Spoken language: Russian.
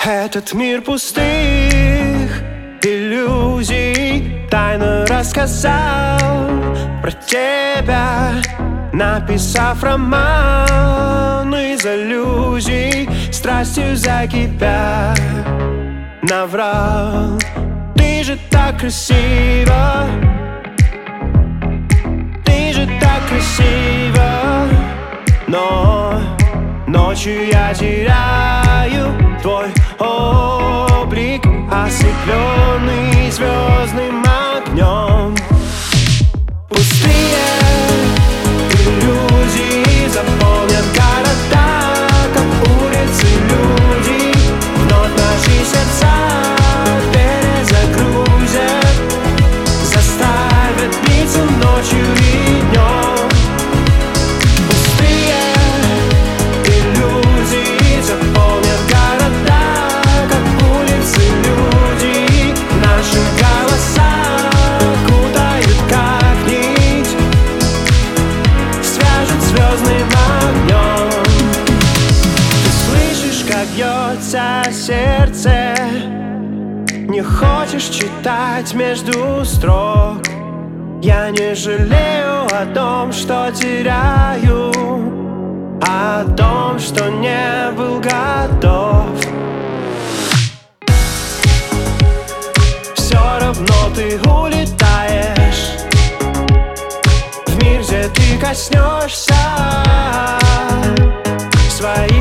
Этот мир пустых иллюзий тайно рассказал про тебя, написав роман из аллюзий, страстью закипя. Наврал, ты же так красива, ты же так красива, но ночью я теряю твой облик, ослепленный звездным огнем. Пустые иллюзии заполнят города, как улицы люди, вновь наши сердца перезагрузят, заставят биться ночью и днем. Пустые иллюзии заполнят города, как улицы люди, наши голоса кутают как нить, свяжут звездным огнем. Ты слышишь, как бьется сердце, не хочешь читать между строк. Я не жалею о том, что теряю, о том, что не был готов. Все равно ты улетаешь в мир, где ты коснешься своей